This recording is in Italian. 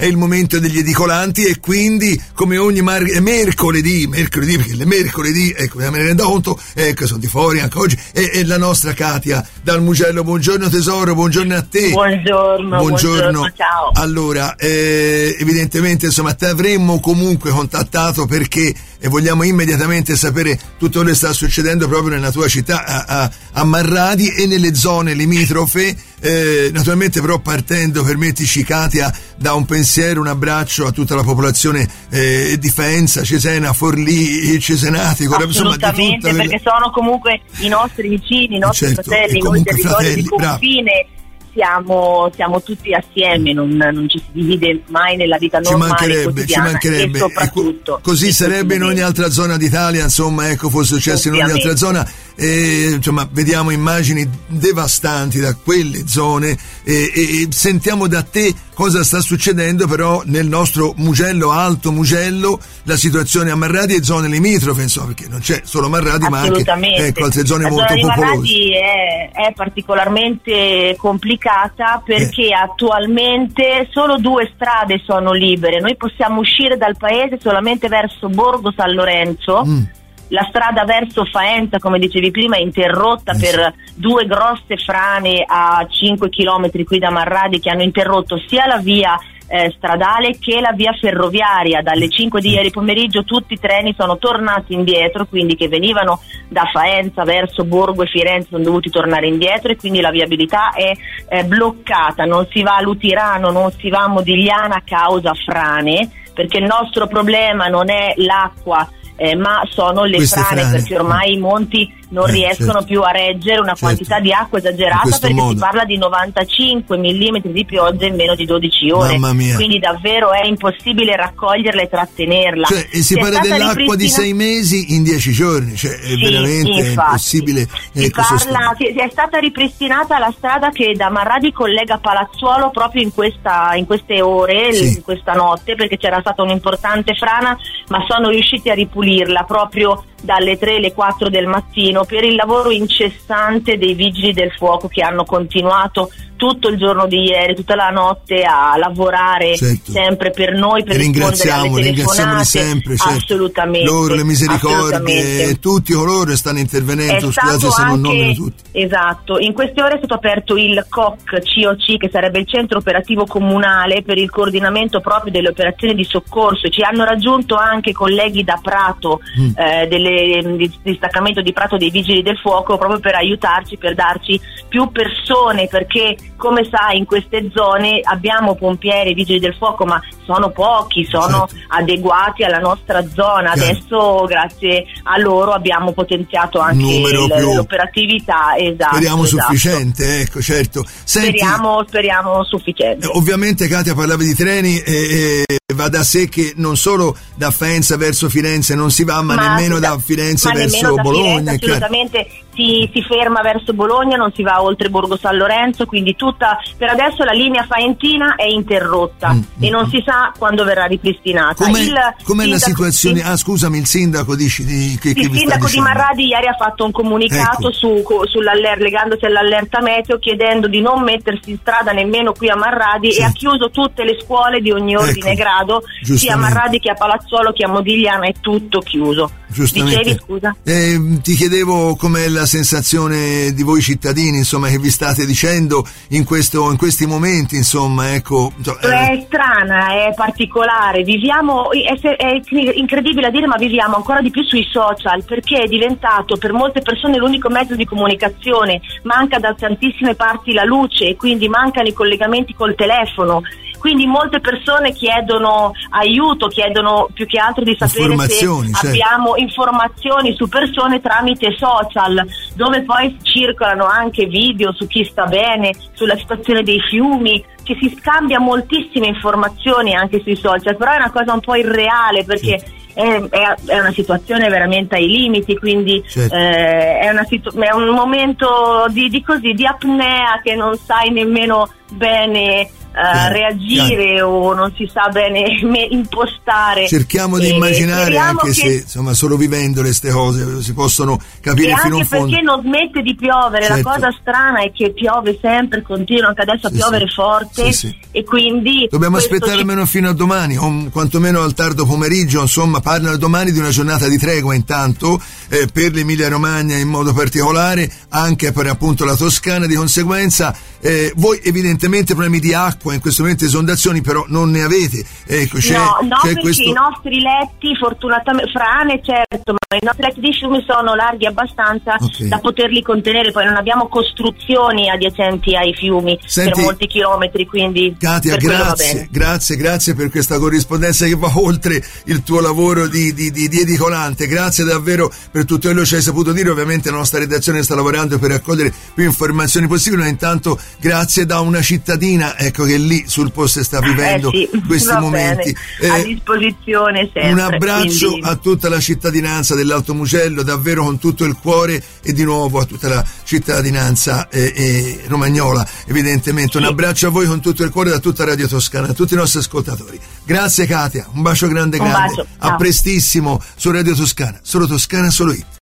è il momento degli edicolanti e quindi come ogni mercoledì, perché le mercoledì, ecco, me ne rendo conto, ecco, sono di fuori anche oggi, e la nostra Katia dal Mugello. Buongiorno tesoro, buongiorno a te. Buongiorno, ciao. Allora, evidentemente insomma ti avremmo comunque contattato perché vogliamo immediatamente sapere tutto quello che sta succedendo proprio nella tua città a Marradi e nelle zone limitrofe, naturalmente però partendo, permettici Katia, da un pensiero, un abbraccio a tutta la popolazione di Faenza, Cesena, Forlì, Cesenati, insomma di tutta perché sono comunque i nostri vicini, i nostri fratelli, noi territori di confine. Siamo tutti assieme, non ci si divide mai nella vita normale, ci mancherebbe. E soprattutto così sarebbe in ogni altra zona d'Italia, insomma, ecco, fosse successo in ogni altra zona. Insomma, vediamo immagini devastanti da quelle zone e sentiamo da te cosa sta succedendo però nel nostro Mugello, Alto Mugello, la situazione a Marradi e zone limitrofe, insomma, perché non c'è solo Marradi ma anche altre zone molto popolose. Marradi è particolarmente complicata perché attualmente solo 2 strade sono libere, noi possiamo uscire dal paese solamente verso Borgo San Lorenzo. La strada verso Faenza, come dicevi prima, è interrotta per 2 grosse frane a 5 chilometri qui da Marradi che hanno interrotto sia la via stradale che la via ferroviaria. Dalle 5 di ieri pomeriggio tutti i treni sono tornati indietro, quindi che venivano da Faenza verso Borgo e Firenze sono dovuti tornare indietro e quindi la viabilità è bloccata, non si va a Lutirano, non si va a Modigliana a causa frane, perché il nostro problema non è l'acqua ma sono le frane, perché ormai i monti non riescono più a reggere una quantità di acqua esagerata, perché si parla di 95 millimetri di pioggia in meno di 12 ore. Mamma mia. Quindi davvero è impossibile raccoglierla e trattenerla. E si parla dell'acqua di 6 mesi in 10 giorni, è veramente impossibile. È stata ripristinata la strada che da Marradi collega Palazzuolo proprio in queste ore, in questa notte, perché c'era stata un'importante frana, ma sono riusciti a ripulirla proprio dalle 3 alle 4 del mattino per il lavoro incessante dei vigili del fuoco che hanno continuato tutto il giorno di ieri, tutta la notte a lavorare sempre per noi, per rispondere alle telefonate. Ringraziamoli sempre, assolutamente. Loro, le misericordie, tutti coloro che stanno intervenendo, scusate se non nomino tutti. Esatto, in queste ore è stato aperto il COC, che sarebbe il centro operativo comunale per il coordinamento proprio delle operazioni di soccorso. Ci hanno raggiunto anche colleghi da Prato, del distaccamento di Prato dei Vigili del Fuoco, proprio per aiutarci, per darci più persone, perché come sai in queste zone abbiamo pompieri, vigili del fuoco, ma sono pochi, sono adeguati alla nostra zona. Adesso grazie a loro abbiamo potenziato anche l'operatività. Speriamo sufficiente, ecco, certo. Senti, speriamo sufficiente. Ovviamente Katia parlava di treni e va da sé che non solo da Faenza verso Firenze non si va, ma nemmeno da Firenze verso Bologna. Firenze, assolutamente si ferma verso Bologna, non si va oltre Borgo San Lorenzo, quindi per adesso la linea faentina è interrotta e non si sa quando verrà ripristinata. Com'è la situazione? Scusami, il sindaco il sindaco di Marradi ieri ha fatto un comunicato legandosi all'allerta meteo, chiedendo di non mettersi in strada nemmeno qui a Marradi e ha chiuso tutte le scuole di ogni ordine e grado, sia a Marradi che a Palazzuolo che a Modigliana, è tutto chiuso. Dicevi, scusa? Ti chiedevo com'è la sensazione di voi cittadini, insomma, che vi state dicendo in questi momenti, insomma, ecco. È strana, è particolare, viviamo, è incredibile a dire, ma viviamo ancora di più sui social, perché è diventato per molte persone l'unico mezzo di comunicazione. Manca da tantissime parti la luce e quindi mancano i collegamenti col telefono. Quindi molte persone chiedono aiuto, chiedono più che altro di sapere se abbiamo informazioni su persone tramite social, dove poi circolano anche video su chi sta bene, sulla situazione dei fiumi, che si scambia moltissime informazioni anche sui social, però è una cosa un po' irreale, perché è una situazione veramente ai limiti, quindi è un momento di apnea, che non sai nemmeno bene reagire o non si sa bene impostare. Cerchiamo di immaginare, anche se insomma solo vivendo queste cose si possono capire fino in fondo. Perché non smette di piovere, certo. La cosa strana è che piove sempre, continua anche adesso a piovere forte, e quindi dobbiamo aspettare almeno fino a domani, o quantomeno al tardo pomeriggio, insomma. Parlano domani di una giornata di tregua intanto, per l'Emilia Romagna in modo particolare, anche per appunto la Toscana. Di conseguenza voi evidentemente problemi di acqua in questo momento, esondazioni però non ne avete. Ecco, no, perché i nostri letti, fortunatamente, frane certo, ma i nostri letti di fiumi sono larghi abbastanza da poterli contenere. Poi non abbiamo costruzioni adiacenti ai fiumi. Senti, per molti chilometri, quindi Katia, grazie per questa corrispondenza che va oltre il tuo lavoro di edicolante. Grazie davvero per tutto quello che ci hai saputo dire. Ovviamente la nostra redazione sta lavorando per raccogliere più informazioni possibili, ma intanto grazie da una cittadina, ecco, che lì sul posto sta vivendo questi momenti. A disposizione sempre. Un abbraccio a tutta la cittadinanza dell'Alto Mugello, davvero con tutto il cuore, e di nuovo a tutta la cittadinanza romagnola, evidentemente. Un abbraccio a voi con tutto il cuore da tutta Radio Toscana, a tutti i nostri ascoltatori. Grazie Katia, un bacio grande. Bacio, a prestissimo su Radio Toscana, solo Toscana, solo Hit.